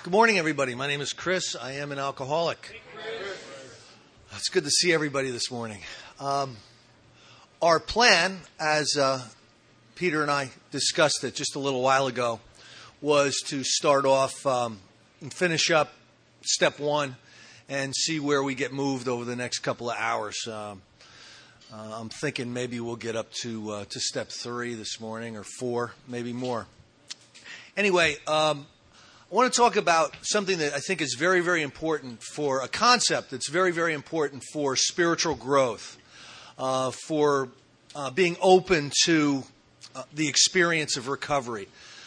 Good morning, everybody. My name is Chris. I am an alcoholic. It's good to see everybody this morning. Our plan, as Peter and I discussed it just a little while ago, was to start off and finish up step one and see where we get moved over the next couple of hours. I'm thinking maybe we'll get up to step 3 this morning, or 4, maybe more. Anyway, I want to talk about something that I think is very, very important for a concept that's very, very important for spiritual growth, for being open to the experience of recovery.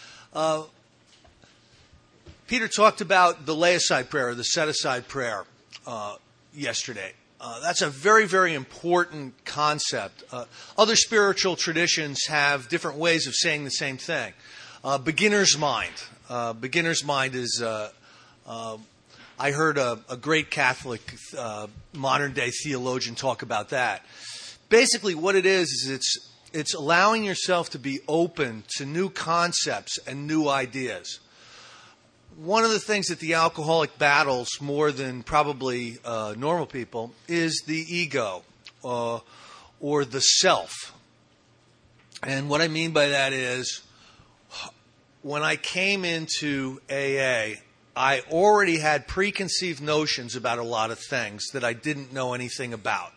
Peter talked about the lay-aside prayer, the set-aside prayer, yesterday. That's a very, very important concept. Other spiritual traditions have different ways of saying the same thing. Beginner's mind. Beginner's mind is, I heard a great Catholic modern-day theologian talk about that. Basically what it is it's allowing yourself to be open to new concepts and new ideas. One of the things that the alcoholic battles more than probably normal people is the ego or the self. And what I mean by that is, when I came into AA, I already had preconceived notions about a lot of things that I didn't know anything about.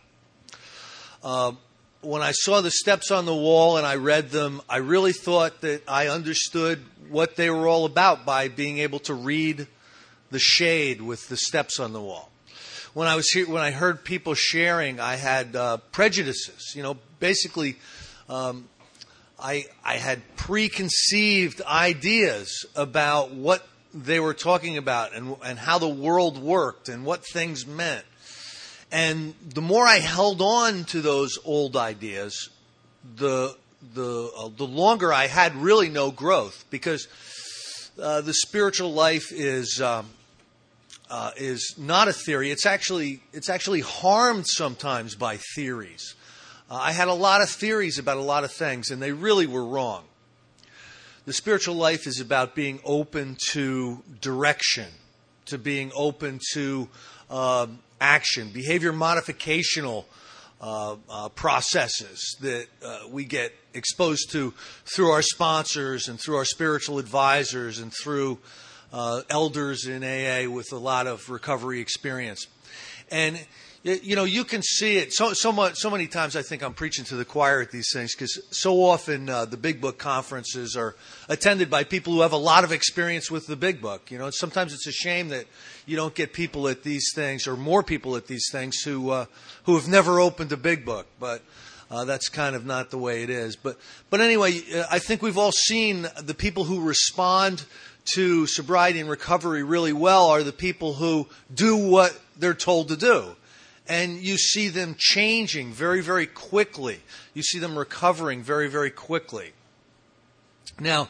When I saw the steps on the wall and I read them, I really thought that I understood what they were all about by being able to read the shade with the steps on the wall. When I heard people sharing, I had prejudices. Basically, I had preconceived ideas about what they were talking about and how the world worked and what things meant. And the more I held on to those old ideas, the longer I had really no growth, because the spiritual life is not a theory. It's actually harmed sometimes by theories. I had a lot of theories about a lot of things, and they really were wrong. The spiritual life is about being open to direction, to being open to action, behavior modificational processes that we get exposed to through our sponsors and through our spiritual advisors and through elders in AA with a lot of recovery experience. And you can see it so many times. I think I'm preaching to the choir at these things, because so often the Big Book conferences are attended by people who have a lot of experience with the Big Book. Sometimes it's a shame that you don't get people at these things, or more people at these things, who have never opened a Big Book. But that's kind of not the way it is. But anyway, I think we've all seen the people who respond to sobriety and recovery really well are the people who do what they're told to do. And you see them changing very, very quickly. You see them recovering very, very quickly. Now,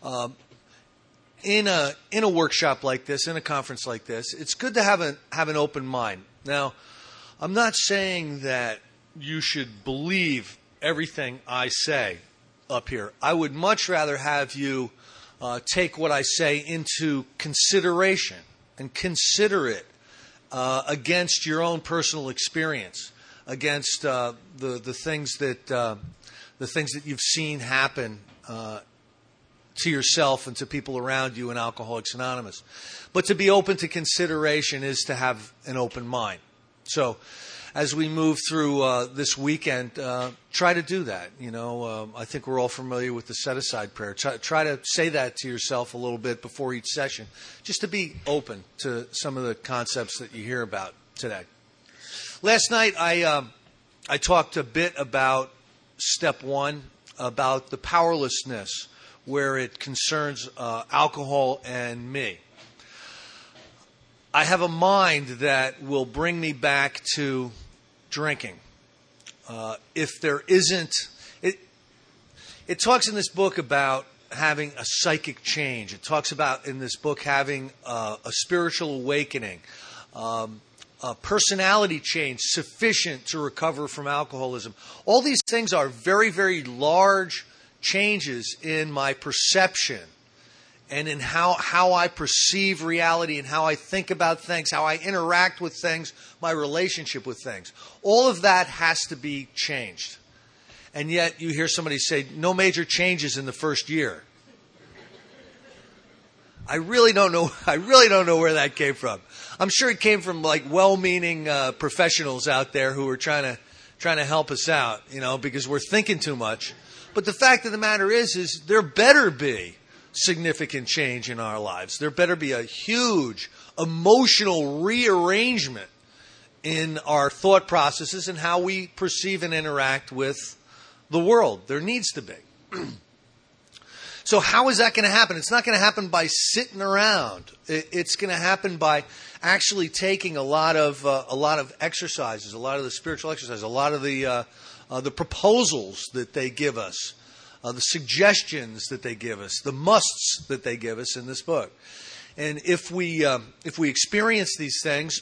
in a workshop like this, in a conference like this, it's good to have an open mind. Now, I'm not saying that you should believe everything I say up here. I would much rather have you take what I say into consideration and consider it against your own personal experience, against the things that you've seen happen to yourself and to people around you in Alcoholics Anonymous. But to be open to consideration is to have an open mind. So, as we move through this weekend, try to do that. I think we're all familiar with the set-aside prayer. Try to say that to yourself a little bit before each session, just to be open to some of the concepts that you hear about today. Last night, I talked a bit about step 1, about the powerlessness where it concerns alcohol and me. I have a mind that will bring me back to drinking. If there isn't, it talks in this book about having a psychic change. It talks about in this book having a spiritual awakening, a personality change sufficient to recover from alcoholism. All these things are very, very large changes in my perception and in how I perceive reality and how I think about things, how I interact with things, my relationship with things. All of that has to be changed. And yet you hear somebody say, no major changes in the first year. I really don't know where that came from. I'm sure it came from like well-meaning professionals out there who are trying to help us out, because we're thinking too much. But the fact of the matter is there better be significant change in our lives. There better be a huge emotional rearrangement in our thought processes and how we perceive and interact with the world. There needs to be. So how is that going to happen? It's not going to happen by sitting around. It's going to happen by actually taking a lot of exercises, a lot of the spiritual exercises, a lot of the proposals that they give us, the suggestions that they give us, the musts that they give us in this book. And if we experience these things,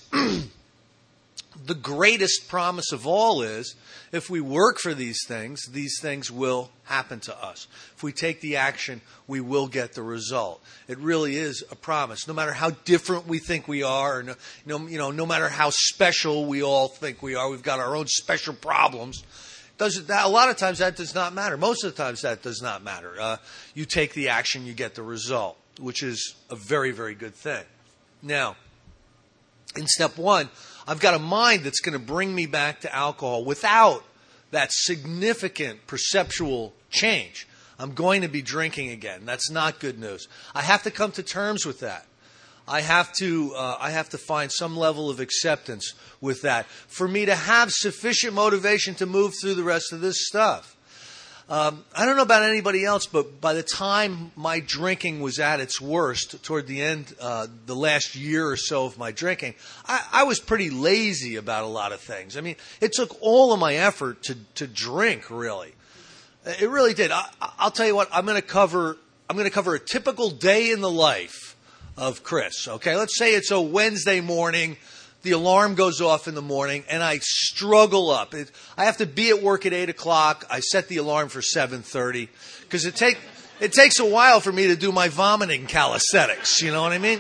the greatest promise of all is, if we work for these things will happen to us. If we take the action, we will get the result. It really is a promise. No matter how different we think we are, or no matter how special we all think we are, we've got our own special problems. A lot of times that does not matter. Most of the times that does not matter. You take the action, you get the result, which is a very, very good thing. Now, in step one, I've got a mind that's going to bring me back to alcohol without that significant perceptual change. I'm going to be drinking again. That's not good news. I have to come to terms with that. I have to find some level of acceptance with that for me to have sufficient motivation to move through the rest of this stuff. I don't know about anybody else, but by the time my drinking was at its worst, toward the end, the last year or so of my drinking, I was pretty lazy about a lot of things. I mean, it took all of my effort to drink, really. It really did. I'll tell you what, I'm going to cover a typical day in the life of Chris. Okay, let's say it's a Wednesday morning. The alarm goes off in the morning, and I struggle up. I have to be at work at 8 o'clock. I set the alarm for 7:30 because it takes a while for me to do my vomiting calisthenics. You know what I mean?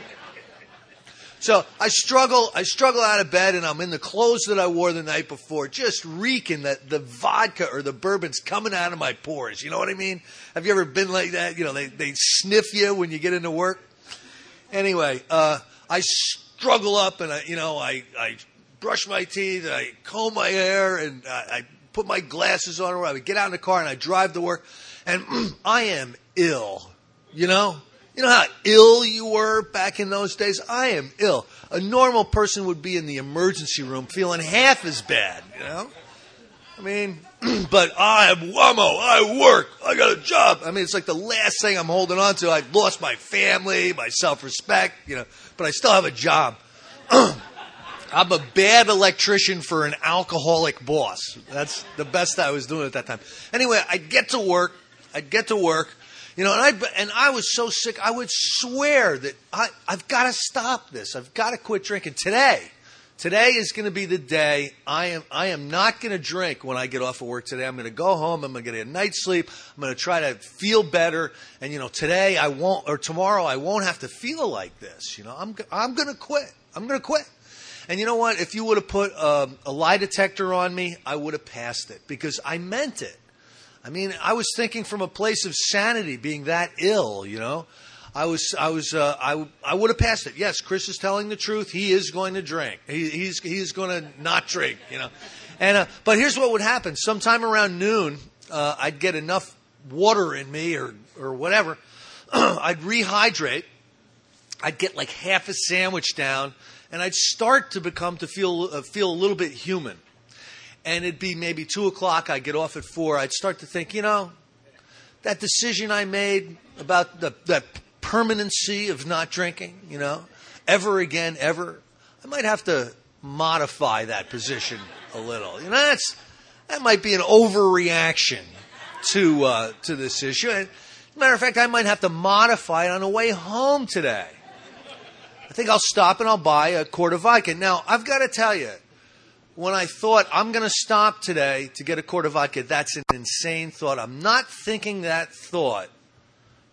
So I struggle out of bed, and I'm in the clothes that I wore the night before, just reeking that the vodka or the bourbon's coming out of my pores. You know what I mean? Have you ever been like that? They sniff you when you get into work. Anyway, I struggle up, and I brush my teeth, I comb my hair, and I put my glasses on, or I would get out in the car and I drive to work, and I am ill. You know how ill you were back in those days? I am ill. A normal person would be in the emergency room feeling half as bad, I mean, but I am whammo. I work. I got a job. I mean, it's like the last thing I'm holding on to. I've lost my family, my self-respect, but I still have a job. I'm a bad electrician for an alcoholic boss. That's the best I was doing at that time. Anyway, I'd get to work, and I was so sick, I would swear that I've got to stop this. I've got to quit drinking Today is going to be the day. I am not going to drink when I get off of work today. I'm going to go home. I'm going to get a night's sleep. I'm going to try to feel better. And, today I won't, or tomorrow I won't have to feel like this. I'm going to quit. I'm going to quit. And you know what? If you would have put a lie detector on me, I would have passed it because I meant it. I mean, I was thinking from a place of sanity, being that ill, I would have passed it. Yes, Chris is telling the truth. He is going to drink. He's going to not drink, And but here's what would happen. Sometime around noon, I'd get enough water in me or whatever. I'd rehydrate. I'd get like half a sandwich down, and I'd start to feel a little bit human. And it'd be maybe 2 o'clock. I'd get off at 4. I'd start to think, that decision I made about that permanency of not drinking, ever again, ever. I might have to modify that position a little. That might be an overreaction to this issue. As a matter of fact, I might have to modify it on the way home today. I think I'll stop and I'll buy a quart of vodka. Now, I've got to tell you, when I thought I'm going to stop today to get a quart of vodka, that's an insane thought. I'm not thinking that thought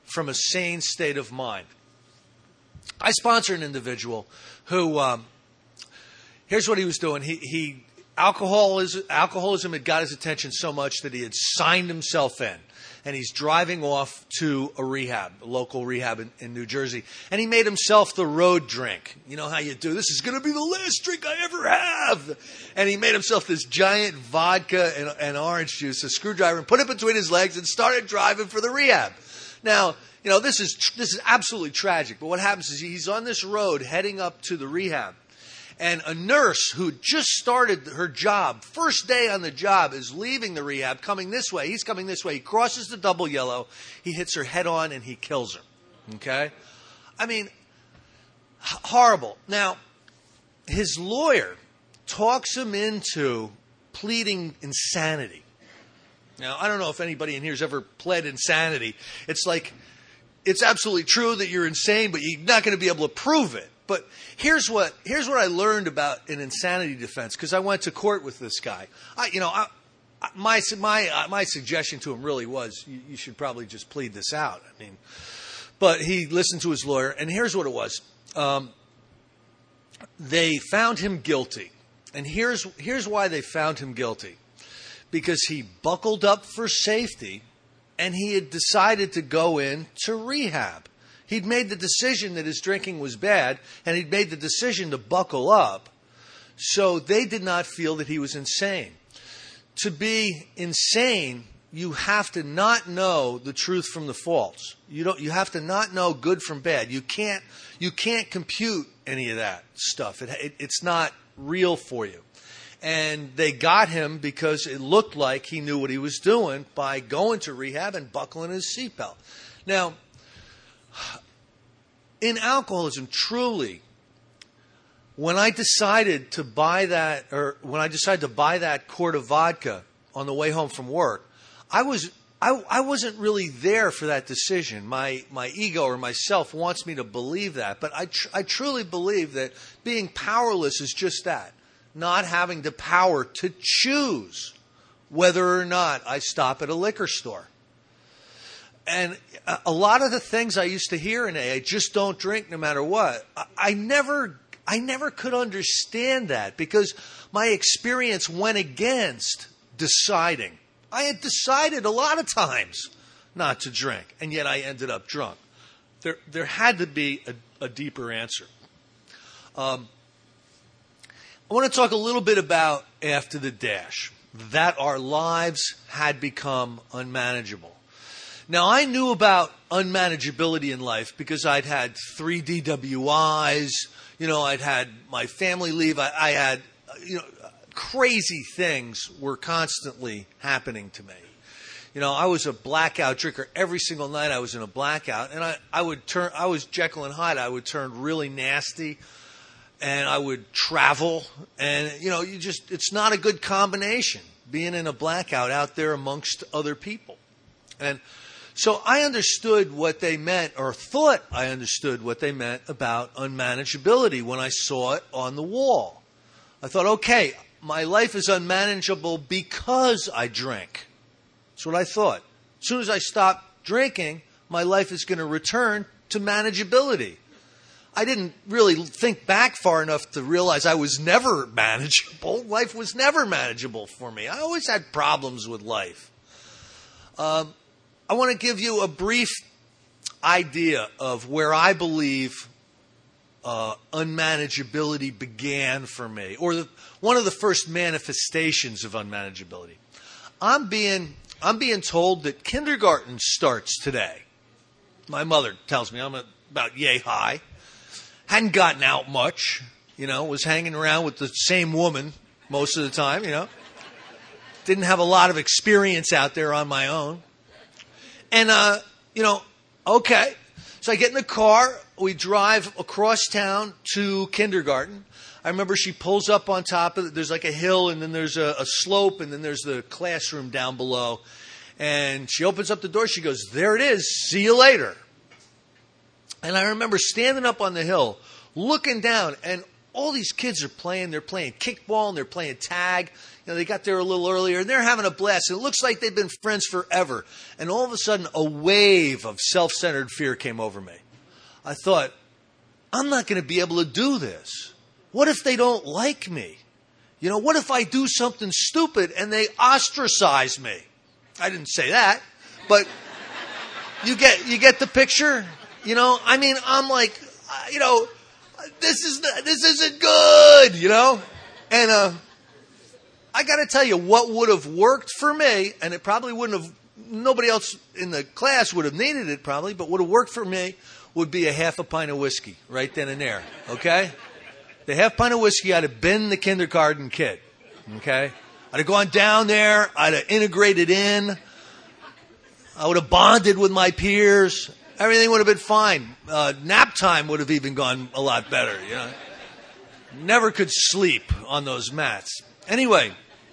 from a sane state of mind. I sponsor an individual who, here's what he was doing. Alcoholism had got his attention so much that he had signed himself in. And he's driving off to a local rehab in New Jersey. And he made himself the road drink. You know how you do. This is going to be the last drink I ever have. And he made himself this giant vodka and orange juice, a screwdriver, and put it between his legs and started driving for the rehab. Now, this is absolutely tragic. But what happens is he's on this road heading up to the rehab. And a nurse who just started her job, first day on the job, is leaving the rehab, coming this way. He's coming this way. He crosses the double yellow. He hits her head on and he kills her. Okay? I mean, horrible. Now, his lawyer talks him into pleading insanity. Now, I don't know if anybody in here has ever pled insanity. It's like, it's absolutely true that you're insane, but you're not going to be able to prove it. But here's what I learned about an insanity defense, because I went to court with this guy. My suggestion to him really was you should probably just plead this out. I mean, but he listened to his lawyer, and here's what it was. They found him guilty, and here's why they found him guilty. Because he buckled up for safety, and he had decided to go in to rehab. He'd made the decision that his drinking was bad, and he'd made the decision to buckle up. So they did not feel that he was insane. To be insane, you have to not know the truth from the false. You have to not know good from bad. You can't compute any of that stuff. It's not real for you. And they got him because it looked like he knew what he was doing by going to rehab and buckling his seatbelt. Now, in alcoholism, truly, when I decided to buy that quart of vodka on the way home from work, I wasn't really there for that decision. My ego or myself wants me to believe that, but I truly believe that being powerless is just that, not having the power to choose whether or not I stop at a liquor store. And a lot of the things I used to hear in AA, just don't drink no matter what, I never could understand that, because my experience went against deciding. I had decided a lot of times not to drink, and yet I ended up drunk. There had to be a deeper answer. I want to talk a little bit about after the dash, that our lives had become unmanageable. Now, I knew about unmanageability in life because I'd had 3 DWIs, I'd had my family leave, I had, crazy things were constantly happening to me. I was a blackout drinker. Every single night I was in a blackout, and I was Jekyll and Hyde. I would turn really nasty, and I would travel, and, it's not a good combination, being in a blackout out there amongst other people. And so I understood what they meant, or thought I understood what they meant about unmanageability when I saw it on the wall. I thought, okay, my life is unmanageable because I drink. That's what I thought. As soon as I stop drinking, my life is going to return to manageability. I didn't really think back far enough to realize I was never manageable. Life was never manageable for me. I always had problems with life. I want to give you a brief idea of where I believe unmanageability began for me, or one of the first manifestations of unmanageability. I'm being told that kindergarten starts today. My mother tells me I'm about yay high. Hadn't gotten out much, was hanging around with the same woman most of the time, Didn't have a lot of experience out there on my own. And, okay. So I get in the car. We drive across town to kindergarten. I remember she pulls up on top of it. There's like a hill, and then there's a slope, and then there's the classroom down below. And she opens up the door. She goes, "There it is. See you later." And I remember standing up on the hill, looking down, and all these kids are playing. They're playing kickball, and they're playing tag. They got there a little earlier, and they're having a blast. And it looks like they've been friends forever. And all of a sudden, a wave of self-centered fear came over me. I thought, I'm not going to be able to do this. What if they don't like me? What if I do something stupid and they ostracize me? I didn't say that, but you get the picture? I'm like, this isn't good, And I got to tell you, what would have worked for me, and it probably wouldn't have, nobody else in the class would have needed it probably, but would have worked for me would be a half a pint of whiskey right then and there, okay? The half pint of whiskey, I'd have been the kindergarten kid, okay? I'd have gone down there, I'd have integrated in, I would have bonded with my peers, everything would have been fine. Nap time would have even gone a lot better, Never could sleep on those mats. Anyway,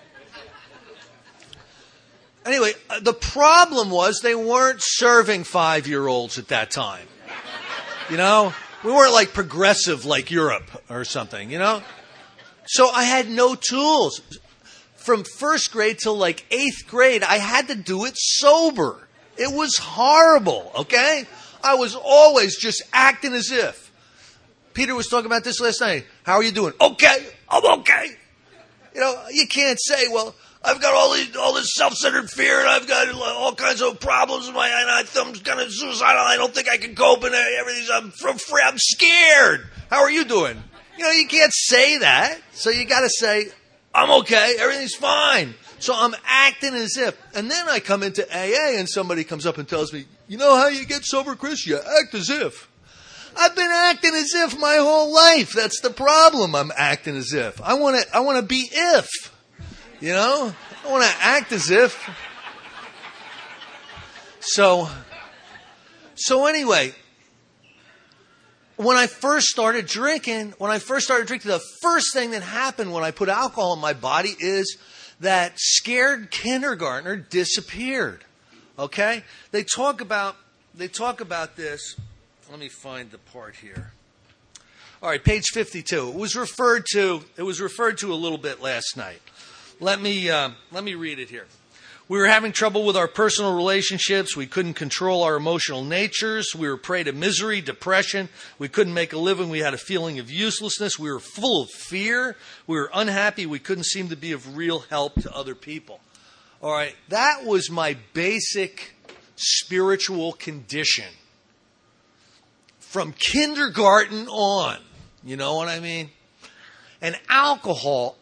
the problem was they weren't serving 5-year-olds at that time. We weren't like progressive like Europe or something, So I had no tools. From first grade till like 8th grade, I had to do it sober. It was horrible, okay? I was always just acting as if. Peter was talking about this last night. How are you doing? Okay, I'm okay. You can't say, well, I've got all this self-centered fear, and I've got all kinds of problems, and I'm kind of suicidal. I don't think I can cope, and everything's. I'm scared. How are you doing? You can't say that. So you got to say, I'm okay. Everything's fine. So I'm acting as if. And then I come into AA, and somebody comes up and tells me, you know how you get sober, Chris? You act as if. I've been acting as if my whole life. That's the problem. I'm acting as if. I want to be if. I want to act as if. So anyway, when I first started drinking, the first thing that happened when I put alcohol in my body is that scared kindergartner disappeared. Okay? They talk about this. Let me find the part here. All right, page 52. It was referred to a little bit last night. Let me read it here. We were having trouble with our personal relationships. We couldn't control our emotional natures. We were prey to misery, depression. We couldn't make a living. We had a feeling of uselessness. We were full of fear. We were unhappy. We couldn't seem to be of real help to other people. All right, that was my basic spiritual condition from kindergarten on. You know what I mean? And alcohol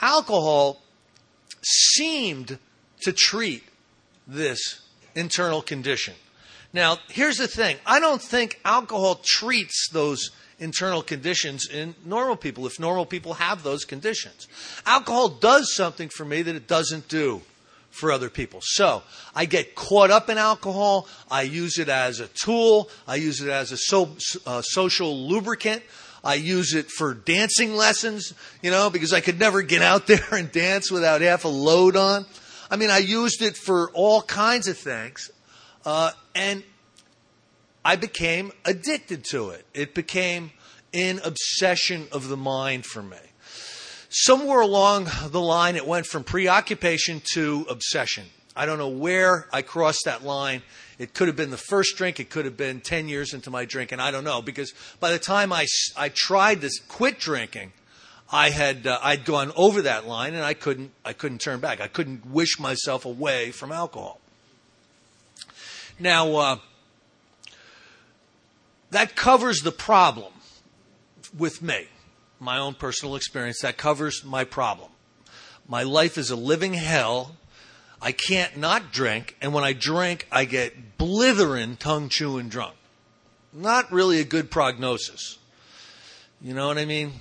seemed to treat this internal condition. Now, here's the thing. I don't think alcohol treats those internal conditions in normal people, if normal people have those conditions. Alcohol does something for me that it doesn't do for other people. So, I get caught up in alcohol. I use it as a tool. I use it as a social lubricant. I use it for dancing lessons, because I could never get out there and dance without half a load on. I mean, I used it for all kinds of things, and I became addicted to it. It became an obsession of the mind for me. Somewhere along the line, it went from preoccupation to obsession. I don't know where I crossed that line. It could have been the first drink. It could have been 10 years into my drinking. I don't know, because by the time I tried to quit drinking, I'd gone over that line, and I couldn't turn back. I couldn't wish myself away from alcohol. Now, that covers the problem with me, my own personal experience. That covers my problem. My life is a living hell. I can't not drink, and when I drink, I get blithering, tongue-chewing drunk. Not really a good prognosis. You know what I mean?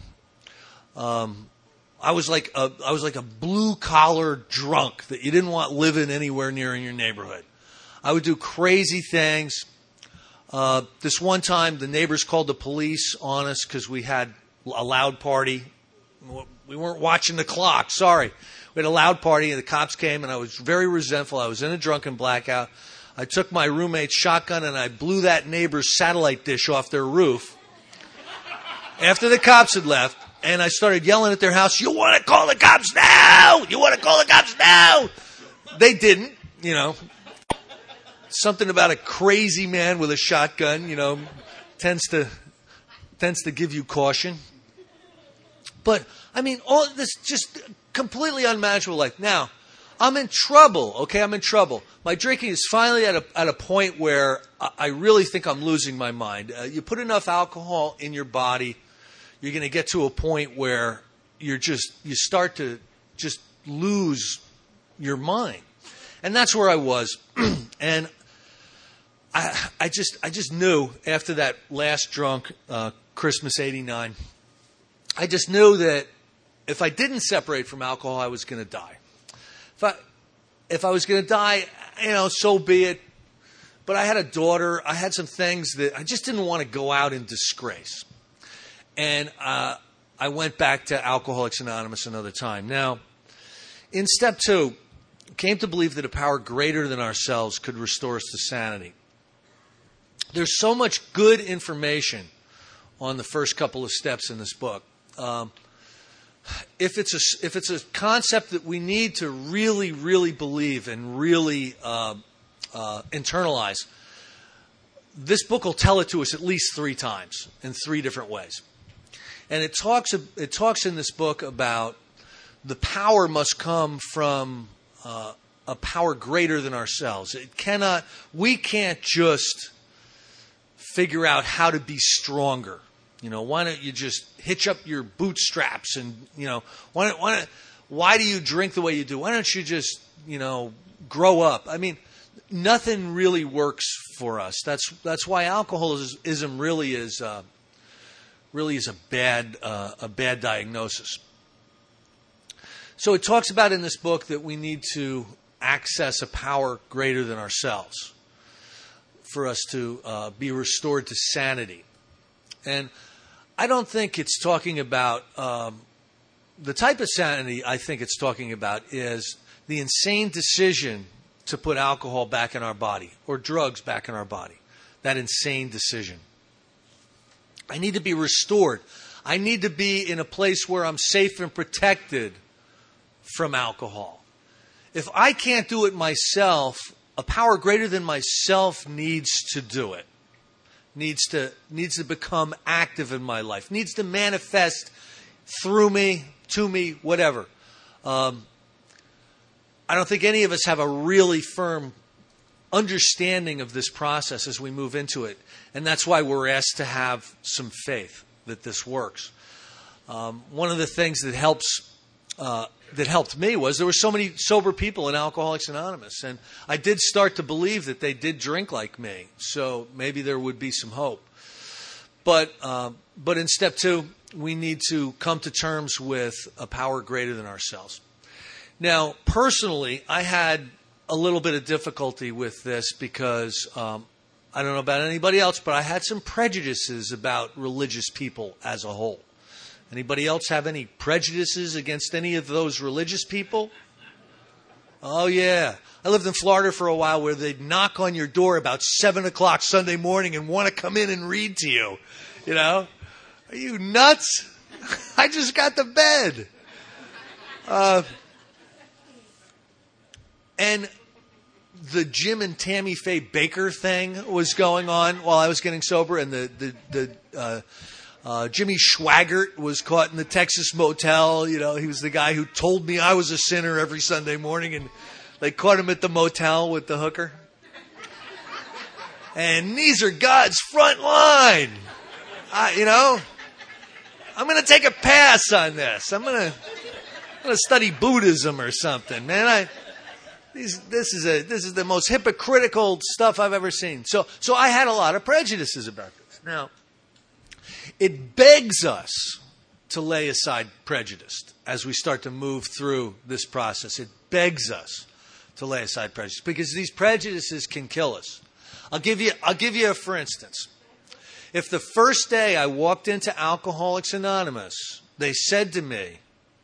I was like a blue-collar drunk that you didn't want living anywhere near in your neighborhood. I would do crazy things. This one time, the neighbors called the police on us because we had a loud party. We weren't watching the clock. Sorry. We had a loud party, and the cops came, and I was very resentful. I was in a drunken blackout. I took my roommate's shotgun, and I blew that neighbor's satellite dish off their roof after the cops had left. And I started yelling at their house, "You want to call the cops now? You want to call the cops now?" They didn't, Something about a crazy man with a shotgun, tends to give you caution. But, all this just completely unmanageable life. Now, I'm in trouble, okay? I'm in trouble. My drinking is finally at a point where I really think I'm losing my mind. You put enough alcohol in your body, you're going to get to a point where you start to just lose your mind. And that's where I was. And I just knew after that last drunk, Christmas '89, I just knew that if I didn't separate from alcohol, I was going to die. If I was going to die, so be it. But I had a daughter. I had some things that I just didn't want to go out in disgrace. And I went back to Alcoholics Anonymous another time. Now, in step 2, came to believe that a power greater than ourselves could restore us to sanity. There's so much good information on the first couple of steps in this book. If it's a concept that we need to really, really believe and really internalize, this book will tell it to us at least 3 times in 3 different ways. And it talks in this book about the power must come from a power greater than ourselves. We can't just figure out how to be stronger. Why don't you just hitch up your bootstraps and, why do you drink the way you do? Why don't you just, grow up? Nothing really works for us. That's why alcoholism really is a bad diagnosis. So it talks about in this book that we need to access a power greater than ourselves for us to be restored to sanity. And I don't think it's talking about the type of sanity I think it's talking about is the insane decision to put alcohol back in our body or drugs back in our body. That insane decision. I need to be restored. I need to be in a place where I'm safe and protected from alcohol. If I can't do it myself, a power greater than myself needs to do it. Needs to become active in my life. Needs to manifest through me, to me, whatever. I don't think any of us have a really firm understanding of this process as we move into it. And that's why we're asked to have some faith that this works. One of the things that helped me was there were so many sober people in Alcoholics Anonymous. And I did start to believe that they did drink like me. So maybe there would be some hope. But in step 2, we need to come to terms with a power greater than ourselves. Now, personally, I had a little bit of difficulty with this because I don't know about anybody else, but I had some prejudices about religious people as a whole. Anybody else have any prejudices against any of those religious people? Oh, yeah. I lived in Florida for a while where they'd knock on your door about 7 o'clock Sunday morning and want to come in and read to you. Are you nuts? I just got to bed. And the Jim and Tammy Faye Baker thing was going on while I was getting sober, and the Jimmy Schwaggart was caught in the Texas motel. He was the guy who told me I was a sinner every Sunday morning, and they caught him at the motel with the hooker. And these are God's front line. I'm going to take a pass on this. I'm going to study Buddhism or something, man. This is the most hypocritical stuff I've ever seen. So I had a lot of prejudices about this. Now, it begs us to lay aside prejudice as we start to move through this process. It begs us to lay aside prejudice because these prejudices can kill us. I'll give you a for instance. If the first day I walked into Alcoholics Anonymous, they said to me,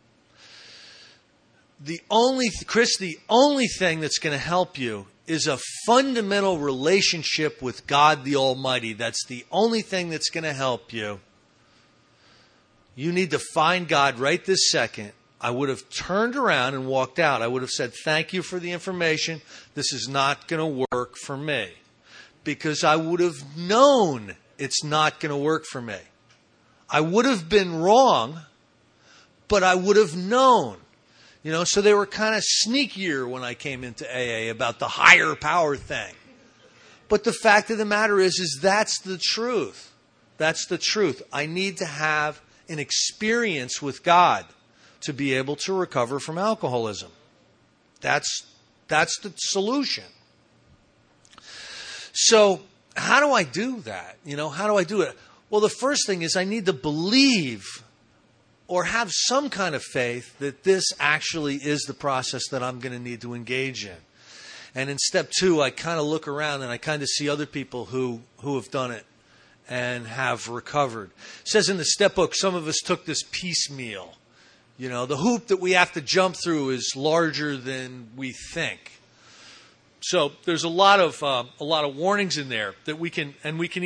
the only thing that's going to help you is a fundamental relationship with God the Almighty. That's the only thing that's going to help you. You need to find God right this second. I would have turned around and walked out. I would have said, thank you for the information. This is not going to work for me. Because I would have known it's not going to work for me. I would have been wrong, but I would have known. So they were kind of sneakier when I came into AA about the higher power thing. But the fact of the matter is that's the truth. That's the truth. I need to have an experience with God to be able to recover from alcoholism. That's the solution. So how do I do that? How do I do it? Well, the first thing is I need to believe or have some kind of faith that this actually is the process that I'm going to need to engage in. And in step 2, I kind of look around and I kind of see other people who have done it and have recovered. It says in the step book, some of us took this piecemeal. The hoop that we have to jump through is larger than we think. So there's a lot of warnings in there that we can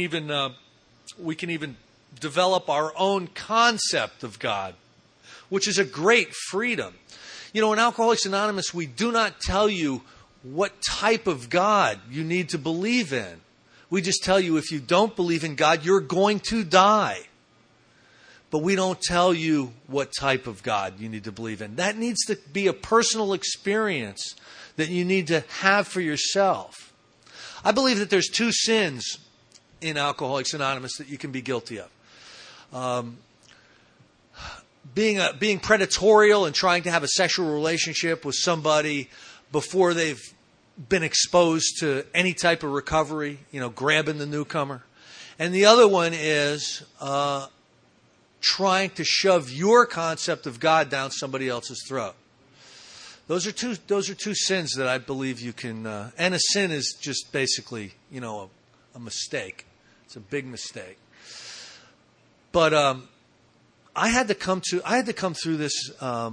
even develop our own concept of God, which is a great freedom. In Alcoholics Anonymous, we do not tell you what type of God you need to believe in. We just tell you if you don't believe in God, you're going to die. But we don't tell you what type of God you need to believe in. That needs to be a personal experience that you need to have for yourself. I believe that there's 2 sins in Alcoholics Anonymous that you can be guilty of. Being predatorial and trying to have a sexual relationship with somebody before they've been exposed to any type of recovery, grabbing the newcomer. And the other one is trying to shove your concept of God down somebody else's throat. Those are two sins that I believe you can. And a sin is just basically, a mistake. It's a big mistake. But I had to come through this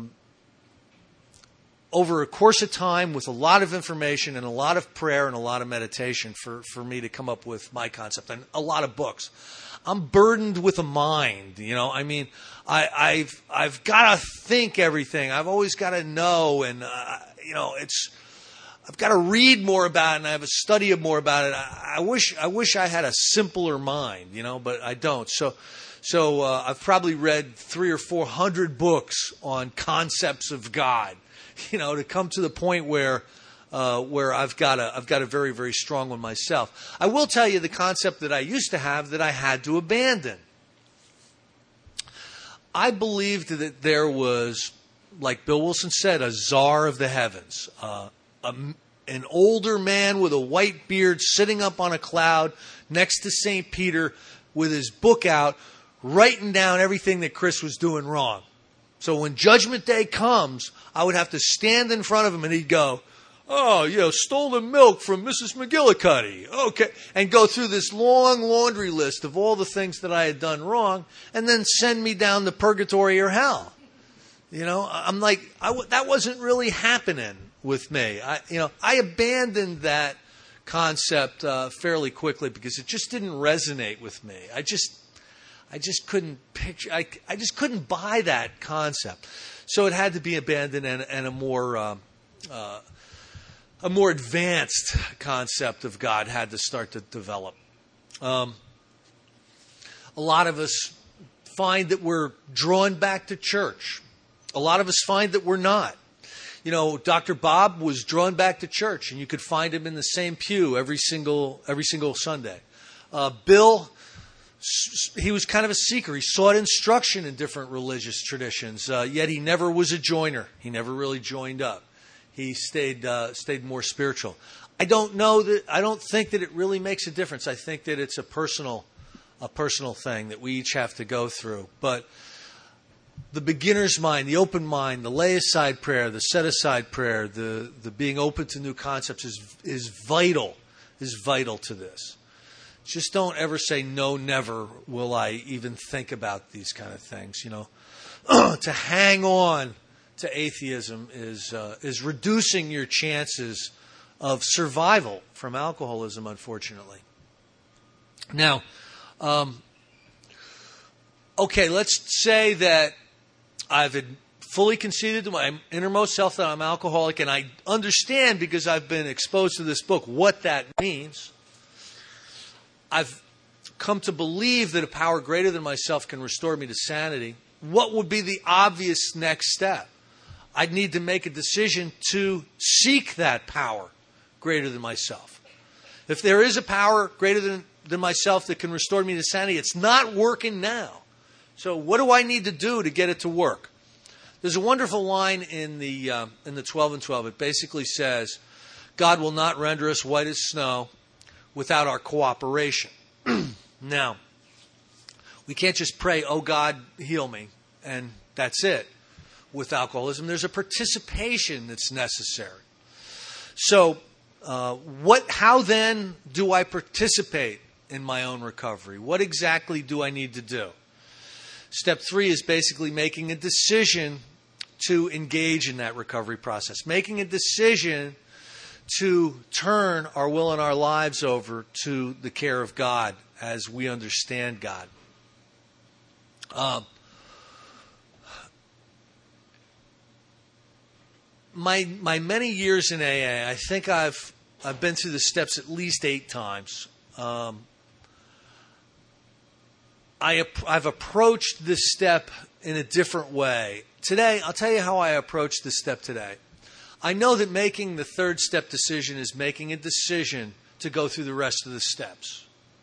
over a course of time with a lot of information and a lot of prayer and a lot of meditation for me to come up with my concept, and a lot of books. I'm burdened with a mind, I've got to think everything. I've always got to know, and I've got to read more about it, and I have to study more about it. I wish I had a simpler mind, but I don't. So I've probably read 300 or 400 books on concepts of God, to come to the point where I've got a very, very strong one myself. I will tell you the concept that I used to have that I had to abandon. I believed that there was, like Bill Wilson said, a czar of the heavens, an older man with a white beard sitting up on a cloud next to St. Peter with his book out, writing down everything that Chris was doing wrong. So when Judgment Day comes, I would have to stand in front of him and he'd go, "Oh, stole the milk from Mrs. McGillicuddy." Okay. And go through this long laundry list of all the things that I had done wrong and then send me down to purgatory or hell. I'm like, that wasn't really happening with me. I abandoned that concept fairly quickly because it just didn't resonate with me. I just couldn't picture. I just couldn't buy that concept. So it had to be abandoned, and a more advanced concept of God had to start to develop. A lot of us find that we're drawn back to church. A lot of us find that we're not. Dr. Bob was drawn back to church, and you could find him in the same pew every single Sunday. Bill, he was kind of a seeker. He sought instruction in different religious traditions, yet he never was a joiner. He never really joined up. He stayed more spiritual. I don't think that it really makes a difference. I think that it's a personal thing that we each have to go through. But the beginner's mind, the open mind, the lay aside prayer, the set aside prayer, the being open to new concepts is vital to this. Just don't ever say, no, never will I even think about these kind of things. To hang on to atheism is reducing your chances of survival from alcoholism, unfortunately. Now, okay, let's say that I've fully conceded to my innermost self that I'm alcoholic, and I understand, because I've been exposed to this book, what that means. I've come to believe that a power greater than myself can restore me to sanity. What would be the obvious next step? I'd need to make a decision to seek that power greater than myself. If there is a power greater than myself that can restore me to sanity, it's not working now. So what do I need to do to get it to work? There's a wonderful line in the 12 and 12. It basically says, God will not render us white as snow without our cooperation. Now, we can't just pray, oh God, heal me, and that's it. With alcoholism, there's a participation that's necessary. So, how then do I participate in my own recovery? What exactly do I need to do? Step 3 is basically making a decision to engage in that recovery process, making a decision to turn our will and our lives over to the care of God as we understand God. My many years in AA, I think I've been through the steps at least 8 times. I've approached this step in a different way. Today, I'll tell you how I approach this step today. I know that making the 3rd step decision is making a decision to go through the rest of the steps.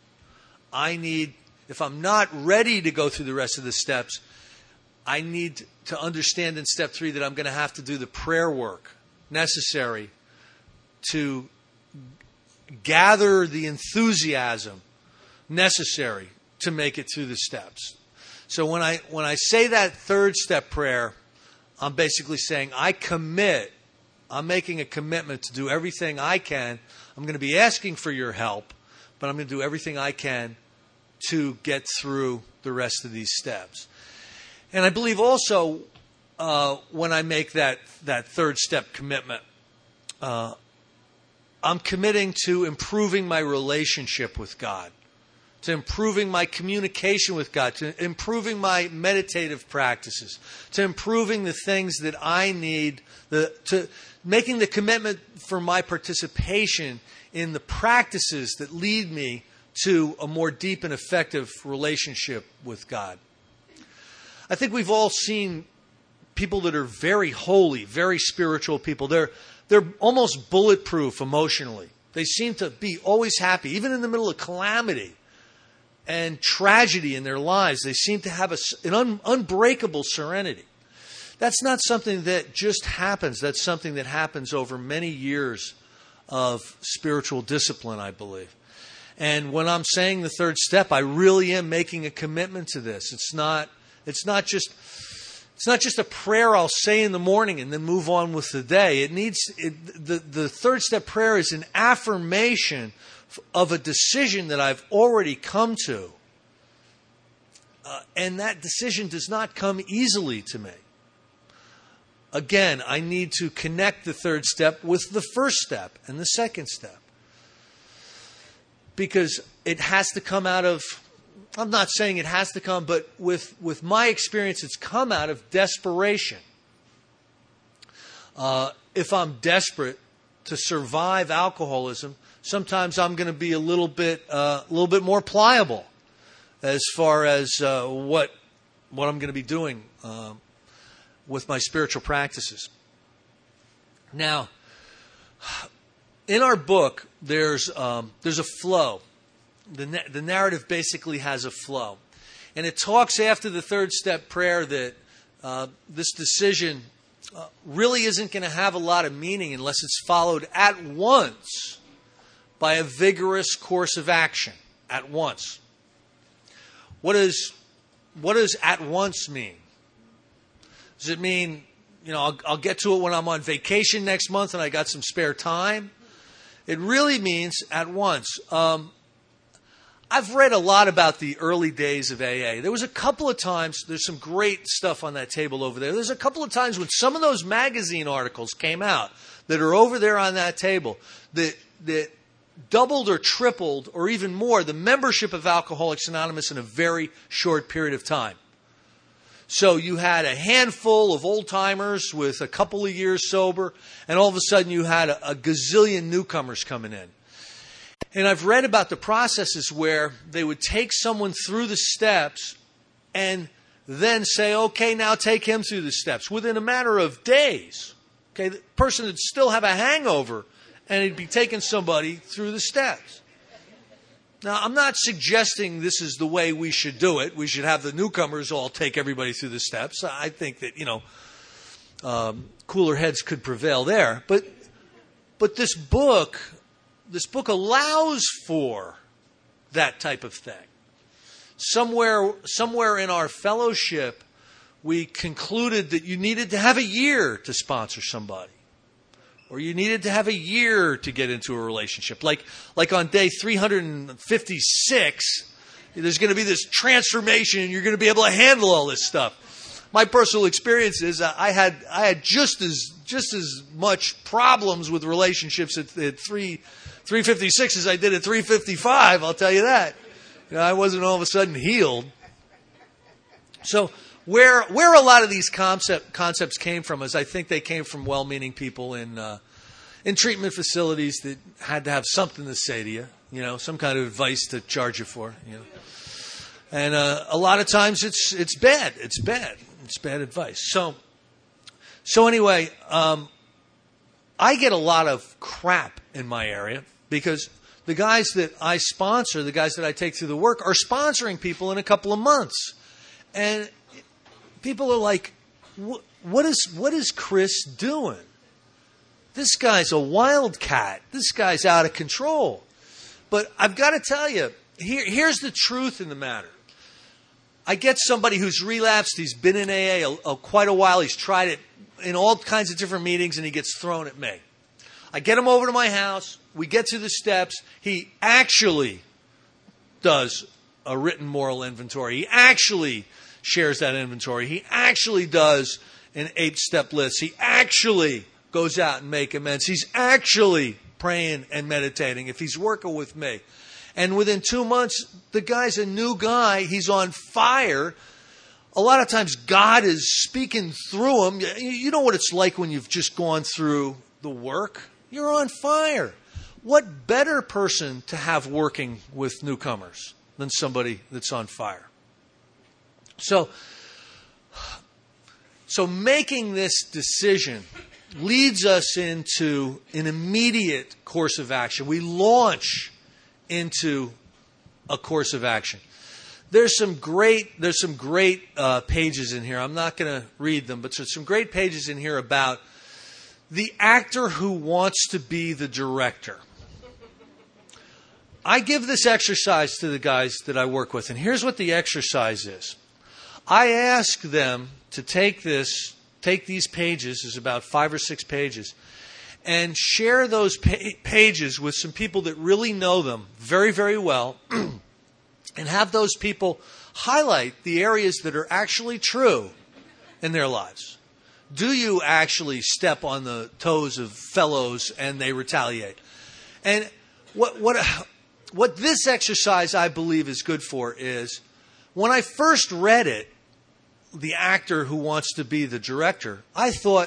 If I'm not ready to go through the rest of the steps, I need to understand in step 3 that I'm going to have to do the prayer work necessary to gather the enthusiasm necessary to make it through the steps. So when I say that 3rd step prayer, I'm basically saying I'm making a commitment to do everything I can. I'm going to be asking for your help, but I'm going to do everything I can to get through the rest of these steps. And I believe also when I make that 3rd step commitment, I'm committing to improving my relationship with God, to improving my communication with God, to improving my meditative practices, to improving the things that I need, to making the commitment for my participation in the practices that lead me to a more deep and effective relationship with God. I think we've all seen people that are very holy, very spiritual people. They're almost bulletproof emotionally. They seem to be always happy, even in the middle of calamity and tragedy in their lives. They seem to have an unbreakable serenity. That's not something that just happens. That's something that happens over many years of spiritual discipline, I believe. And when I'm saying the 3rd step, I really am making a commitment to this. It's not just a prayer I'll say in the morning and then move on with the day. The 3rd step prayer is an affirmation of a decision that I've already come to. And that decision does not come easily to me. Again, I need to connect the 3rd step with the 1st step and the 2nd step. Because it has to come out of, I'm not saying it has to come, but with my experience, it's come out of desperation. If I'm desperate to survive alcoholism, sometimes I'm going to be a little bit more pliable as far as what I'm going to be doing with my spiritual practices. Now, in our book, there's a flow. The narrative basically has a flow. And it talks after the 3rd step prayer that this decision really isn't going to have a lot of meaning unless it's followed at once by a vigorous course of action. At once. What does at once mean? Does it mean, I'll get to it when I'm on vacation next month and I got some spare time? It really means at once. I've read a lot about the early days of AA. There was a couple of times, there's some great stuff on that table over there. There's a couple of times when some of those magazine articles came out that are over there on that table that doubled or tripled or even more the membership of Alcoholics Anonymous in a very short period of time. So you had a handful of old-timers with a couple of years sober, and all of a sudden you had a gazillion newcomers coming in. And I've read about the processes where they would take someone through the steps and then say, okay, now take him through the steps within a matter of days. Okay, the person would still have a hangover, and he'd be taking somebody through the steps. Now, I'm not suggesting this is the way we should do it. We should have the newcomers all take everybody through the steps. I think that, cooler heads could prevail there. But this book allows for that type of thing. Somewhere in our fellowship, we concluded that you needed to have a year to sponsor somebody. Or you needed to have a year to get into a relationship. Like on day 356, there's going to be this transformation and you're going to be able to handle all this stuff. My personal experience is I had just as much problems with relationships at 356 as I did at 355, I'll tell you that. I wasn't all of a sudden healed. So where a lot of these concepts came from is I think they came from well-meaning people in treatment facilities that had to have something to say to you, some kind of advice to charge you for, And a lot of times it's bad. It's bad. It's bad advice. So anyway, I get a lot of crap in my area because the guys that I sponsor, the guys that I take through the work, are sponsoring people in a couple of months. And people are like, what is Chris doing? This guy's a wildcat. This guy's out of control. But I've got to tell you, here's the truth in the matter. I get somebody who's relapsed. He's been in AA quite a while. He's tried it in all kinds of different meetings, and he gets thrown at me. I get him over to my house. We get through the steps. He actually does a written moral inventory. He actually shares that inventory. He actually does an 8-step list. He actually goes out and makes amends. He's actually praying and meditating if he's working with me. And within 2 months, the guy's a new guy. He's on fire. A lot of times God is speaking through him. You know what it's like when you've just gone through the work? You're on fire. What better person to have working with newcomers than somebody that's on fire? So making this decision leads us into an immediate course of action. We launch into a course of action. There's some great pages in here. I'm not going to read them, but there's some great pages in here about the actor who wants to be the director. I give this exercise to the guys that I work with, and here's what the exercise is. I ask them to take these pages, there's about 5 or 6 pages, and share those pages with some people that really know them very, very well, and have those people highlight the areas that are actually true in their lives. Do you actually step on the toes of fellows and they retaliate? And what this exercise I believe is good for is, when I first read it, the actor who wants to be the director, I thought,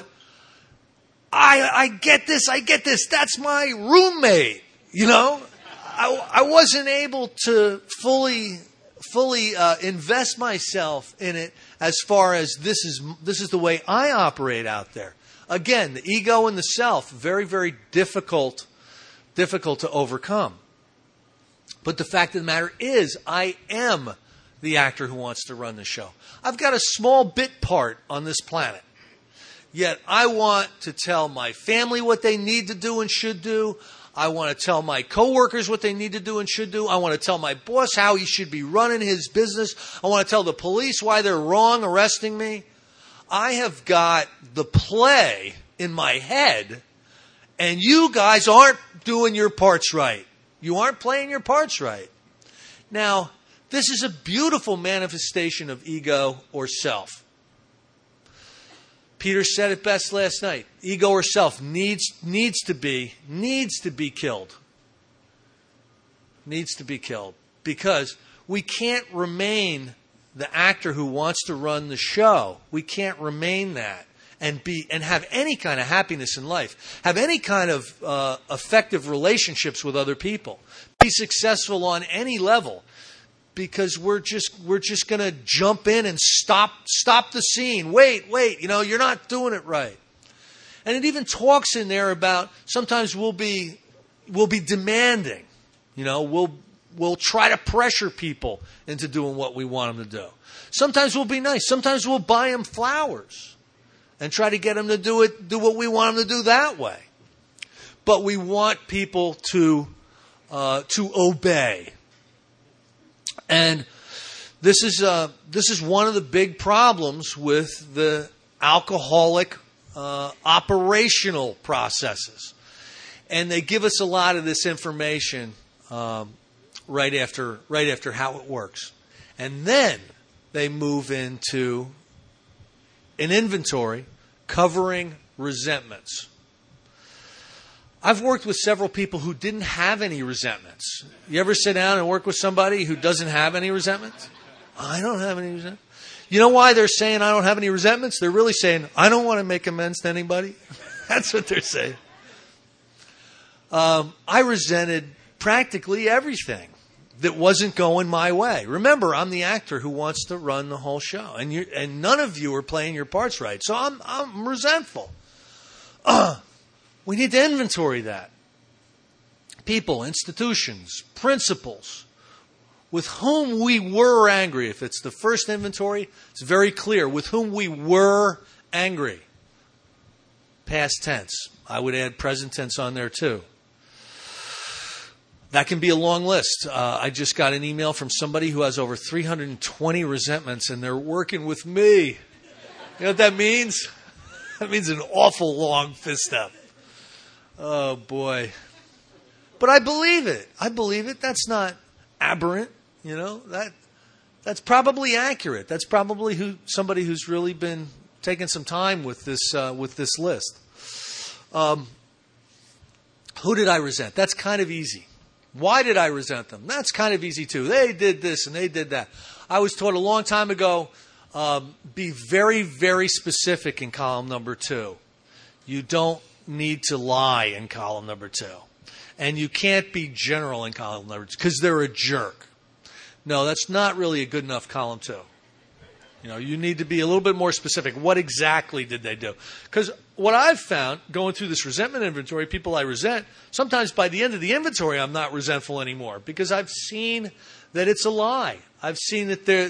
I get this. That's my roommate. I wasn't able to fully invest myself in it as far as this is the way I operate out there. Again, the ego and the self, very, very difficult to overcome. But the fact of the matter is, I am the actor who wants to run the show. I've got a small bit part on this planet. Yet I want to tell my family what they need to do and should do. I want to tell my coworkers what they need to do and should do. I want to tell my boss how he should be running his business. I want to tell the police why they're wrong arresting me. I have got the play in my head, and you guys aren't doing your parts right. You aren't playing your parts right. Now, this is a beautiful manifestation of ego or self. Peter said it best last night. Ego or self needs to be killed. Needs to be killed. Because we can't remain the actor who wants to run the show. We can't remain that and have any kind of happiness in life, have any kind of effective relationships with other people, be successful on any level, because we're just going to jump in and stop the scene. Wait, you're not doing it right. And it even talks in there about sometimes we'll be demanding. We'll try to pressure people into doing what we want them to do. Sometimes we'll be nice. Sometimes we'll buy them flowers and try to get them to do what we want them to do that way. But we want people to obey. And this is one of the big problems with the alcoholic operational processes. And they give us a lot of this information right after how it works. And then they move into an inventory covering resentments. I've worked with several people who didn't have any resentments. You ever sit down and work with somebody who doesn't have any resentments? I don't have any resentments. You know why they're saying I don't have any resentments? They're really saying, I don't want to make amends to anybody. That's what they're saying. I resented practically everything that wasn't going my way. Remember, I'm the actor who wants to run the whole show, and none of you are playing your parts right. So I'm resentful. We need to inventory that. People, institutions, principles with whom we were angry. If it's the first inventory, it's very clear with whom we were angry. Past tense. I would add present tense on there too. That can be a long list. I just got an email from somebody who has over 320 resentments, and they're working with me. You know what that means? That means an awful long fist up. Oh, boy. But I believe it. That's not aberrant. That's probably accurate. That's probably somebody who's really been taking some time with this list. Who did I resent? That's kind of easy. Why did I resent them? That's kind of easy too. They did this and they did that. I was taught a long time ago, be very, very specific in column number 2. You don't need to lie in column number 2. And you can't be general in column number 2 because they're a jerk. No, that's not really a good enough column 2. You need to be a little bit more specific. What exactly did they do? Because what I've found, going through this resentment inventory, people I resent, sometimes by the end of the inventory, I'm not resentful anymore because I've seen that it's a lie. I've seen that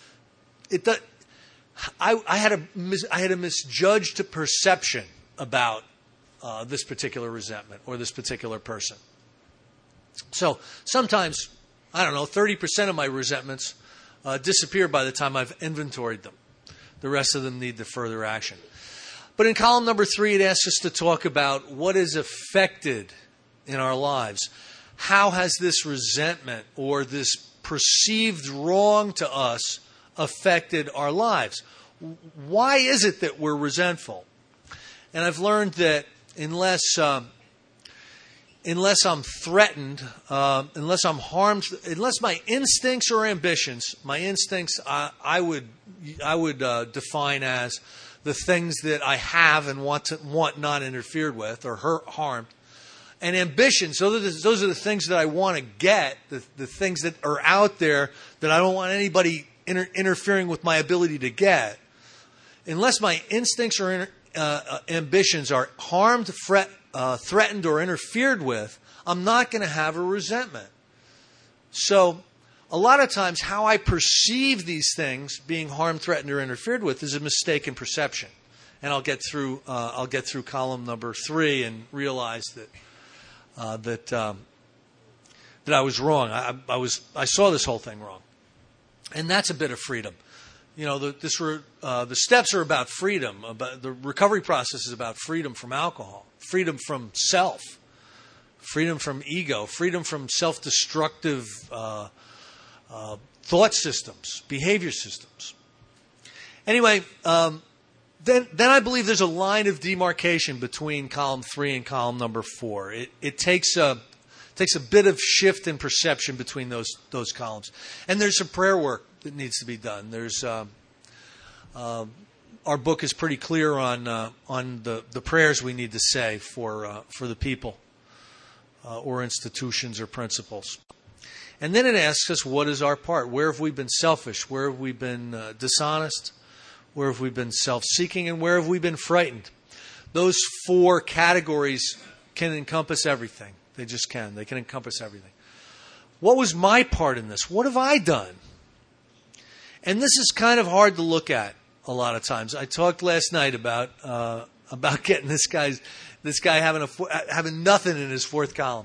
I had a misjudged perception about this particular resentment or this particular person. So sometimes, 30% of my resentments disappear by the time I've inventoried them. The rest of them need the further action. But in column number 3, it asks us to talk about what is affected in our lives. How has this resentment or this perceived wrong to us affected our lives? Why is it that we're resentful? And I've learned that unless I'm threatened, unless I'm harmed, unless my instincts or ambitions, my instincts I would define as the things that I have and want not interfered with or harmed. And ambitions, those are the things that I want to get, the things that are out there that I don't want anybody interfering with my ability to get. Unless my instincts or ambitions are harmed, threatened, or interfered with, I'm not going to have a resentment. So a lot of times how I perceive these things being harmed, threatened, or interfered with is a mistaken perception. And I'll get through column number 3 and realize that I was wrong. I saw this whole thing wrong. And that's a bit of freedom. The steps are about freedom. The recovery process is about freedom from alcohol, freedom from self, freedom from ego, freedom from self-destructive thought systems, behavior systems. Anyway, then I believe there's a line of demarcation between column 3 and column number 4. It takes a bit of shift in perception between those columns. And there's some prayer work that needs to be done. There's our book is pretty clear on the prayers we need to say for the people or institutions or principles. And then it asks us, what is our part? Where have we been selfish? Where have we been dishonest? Where have we been self-seeking? And where have we been frightened? Those 4 categories can encompass everything. They just can. They can encompass everything. What was my part in this? What have I done? And this is kind of hard to look at a lot of times. I talked last night about getting this guy having nothing in his 4th column.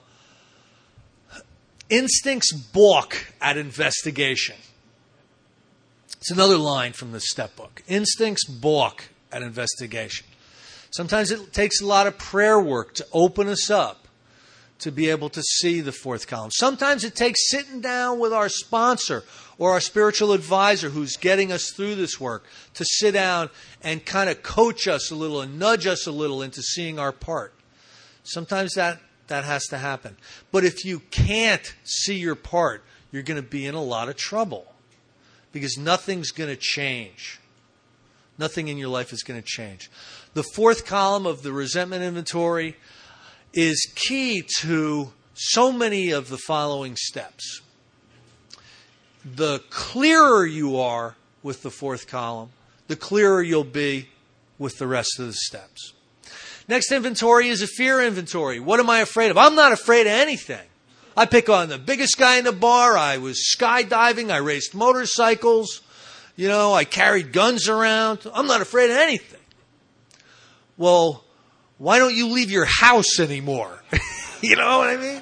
Instincts balk at investigation. It's another line from the step book. Instincts balk at investigation. Sometimes it takes a lot of prayer work to open us up to be able to see the 4th column. Sometimes it takes sitting down with our sponsor or our spiritual advisor who's getting us through this work to sit down and kind of coach us a little and nudge us a little into seeing our part. Sometimes that has to happen. But if you can't see your part, you're going to be in a lot of trouble because nothing's going to change. Nothing in your life is going to change. The 4th column of the resentment inventory is key to so many of the following steps. The clearer you are with the 4th column, the clearer you'll be with the rest of the steps. Next inventory is a fear inventory. What am I afraid of? I'm not afraid of anything. I pick on the biggest guy in the bar. I was skydiving. I raced motorcycles. I carried guns around. I'm not afraid of anything. Well, why don't you leave your house anymore? You know what I mean?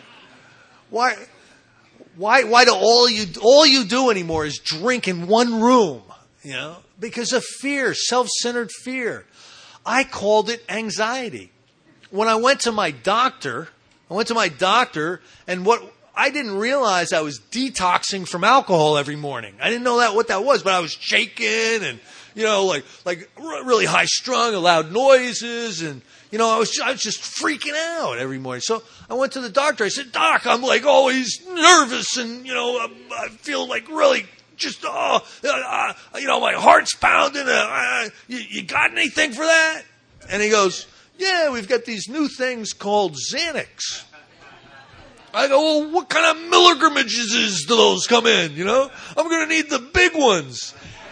Why do all you do anymore is drink in one room? Because of fear, self-centered fear. I called it anxiety. When I went to my doctor, and what I didn't realize I was detoxing from alcohol every morning. I didn't know what that was, but I was shaking and like really high strung, loud noises, and I was just freaking out every morning. So I went to the doctor. I said, "Doc, I'm like always nervous, and I feel like really just my heart's pounding. You got anything for that?" And he goes, "Yeah, we've got these new things called Xanax." I go, "Well, what kind of milligramages do those come in? I'm going to need the big ones."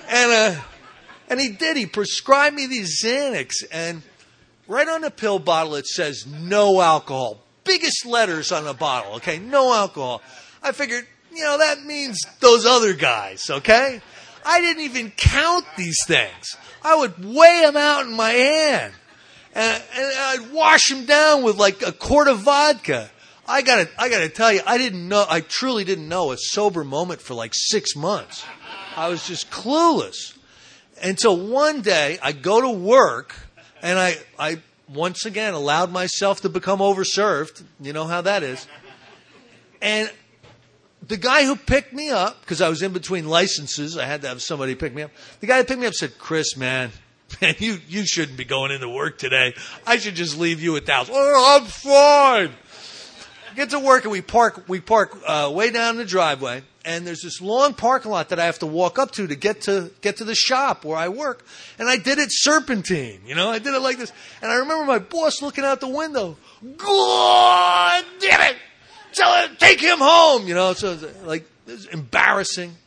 And he did. He prescribed me these Xanax, and right on the pill bottle it says no alcohol. Biggest letters on the bottle, okay? No alcohol. I figured, that means those other guys, okay? I didn't even count these things. I would weigh them out in my hand, and I'd wash them down with like a quart of vodka. I gotta tell you, I truly didn't know a sober moment for like 6 months. I was just clueless. Until one day I go to work and I once again allowed myself to become overserved. You know how that is. And the guy who picked me up, because I was in between licenses, I had to have somebody pick me up. The guy who picked me up said, "Chris, man, you shouldn't be going into work today. I should just leave you at the house." "Oh, I'm fine." Get to work and we park way down the driveway, and there's this long parking lot that I have to walk up to get to the shop where I work, and I did it serpentine, I did it like this, and I remember my boss looking out the window, "God damn it, take him home," so it was embarrassing,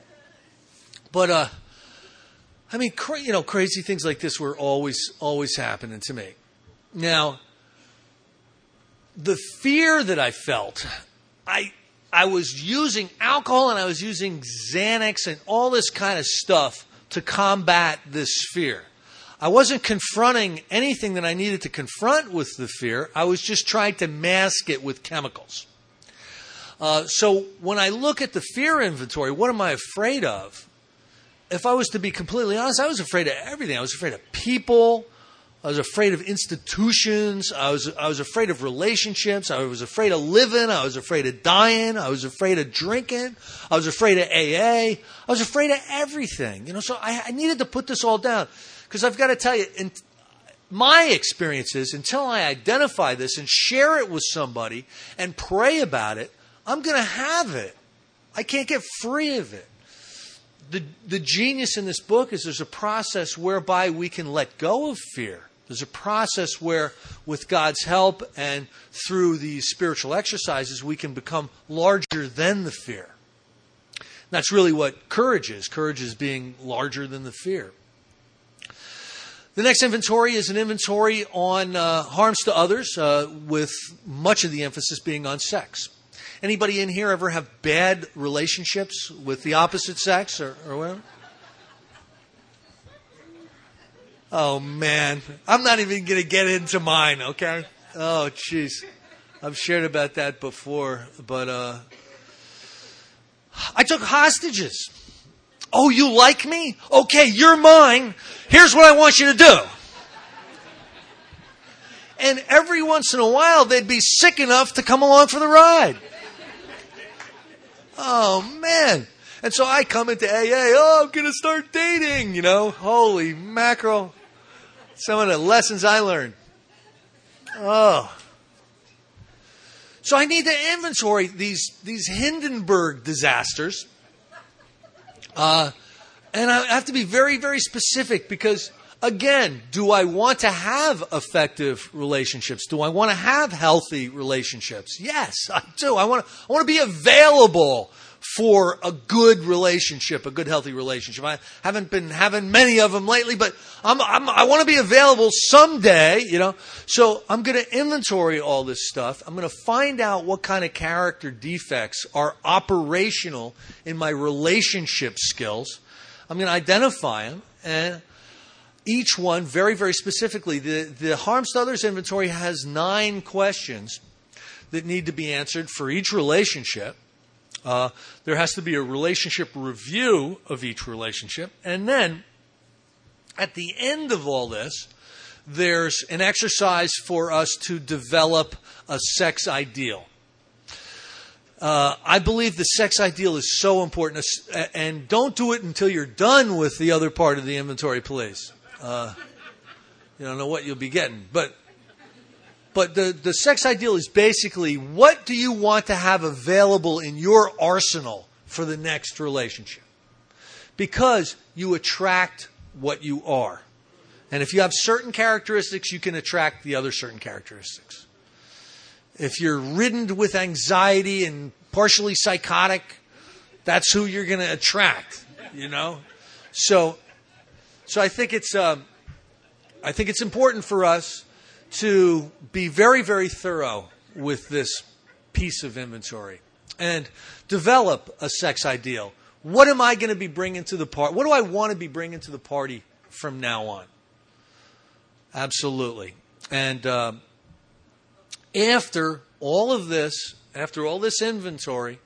but crazy things like this were always happening to me. Now, the fear that I felt, I was using alcohol and I was using Xanax and all this kind of stuff to combat this fear. I wasn't confronting anything that I needed to confront with the fear. I was just trying to mask it with chemicals. So when I look at the fear inventory, what am I afraid of? If I was to be completely honest, I was afraid of everything. I was afraid of people. I was afraid of institutions. I was afraid of relationships. I was afraid of living. I was afraid of dying. I was afraid of drinking. I was afraid of AA. I was afraid of everything. So I needed to put this all down, because I've got to tell you, in my experiences, until I identify this and share it with somebody and pray about it, I'm going to have it. I can't get free of it. the genius in this book is there's a process whereby we can let go of fear. There's a process where, with God's help and through these spiritual exercises, we can become larger than the fear. That's really what courage is. Courage is being larger than the fear. The next inventory is an inventory on harms to others, with much of the emphasis being on sex. Anybody in here ever have bad relationships with the opposite sex or whatever? Oh, man. I'm not even going to get into mine, okay? Oh, jeez. I've shared about that before, but I took hostages. Oh, you like me? Okay, you're mine. Here's what I want you to do. And every once in a while, they'd be sick enough to come along for the ride. Oh, man. And so I come into AA, I'm going to start dating, Holy mackerel. Some of the lessons I learned. Oh. So I need to inventory these Hindenburg disasters. And I have to be very, very specific because, again, do I want to have effective relationships? Do I want to have healthy relationships? Yes, I do. I want to be available for a good relationship, a good, healthy relationship. I haven't been having many of them lately, but I want to be available someday, So I'm going to inventory all this stuff. I'm going to find out what kind of character defects are operational in my relationship skills. I'm going to identify them, and each one very, very specifically. The harms to others inventory has 9 questions that need to be answered for each relationship. There has to be a relationship review of each relationship. And then, at the end of all this, there's an exercise for us to develop a sex ideal. I believe the sex ideal is so important. And don't do it until you're done with the other part of the inventory, please. You don't know what you'll be getting. But the sex ideal is basically, what do you want to have available in your arsenal for the next relationship? Because you attract what you are. And if you have certain characteristics, you can attract the other certain characteristics. If you're ridden with anxiety and partially psychotic, that's who you're going to attract, So I think it's important for us to be very, very thorough with this piece of inventory and develop a sex ideal. What am I going to be bringing to the party? What do I want to be bringing to the party from now on? Absolutely. And after all this inventory,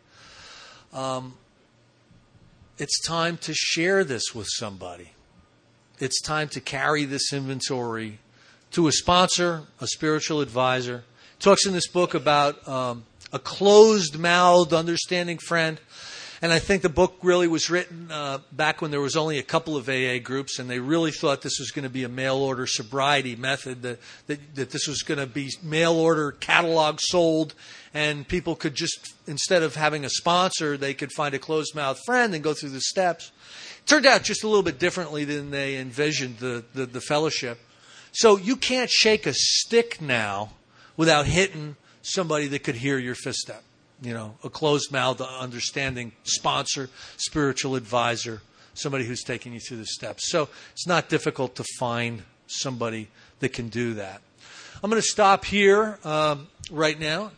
it's time to share this with somebody. It's time to carry this inventory to a sponsor, a spiritual advisor. It talks in this book about a closed-mouthed, understanding friend. And I think the book really was written back when there was only a couple of AA groups, and they really thought this was going to be a mail-order sobriety method, that this was going to be mail-order catalog sold, and people could just, instead of having a sponsor, they could find a closed-mouthed friend and go through the steps. It turned out just a little bit differently than they envisioned the fellowship. So you can't shake a stick now without hitting somebody that could hear your fifth step. A closed-mouthed, understanding sponsor, spiritual advisor, somebody who's taking you through the steps. So it's not difficult to find somebody that can do that. I'm going to stop here right now,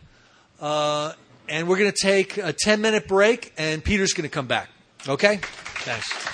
and we're going to take a 10-minute break, and Peter's going to come back. Okay? Thanks.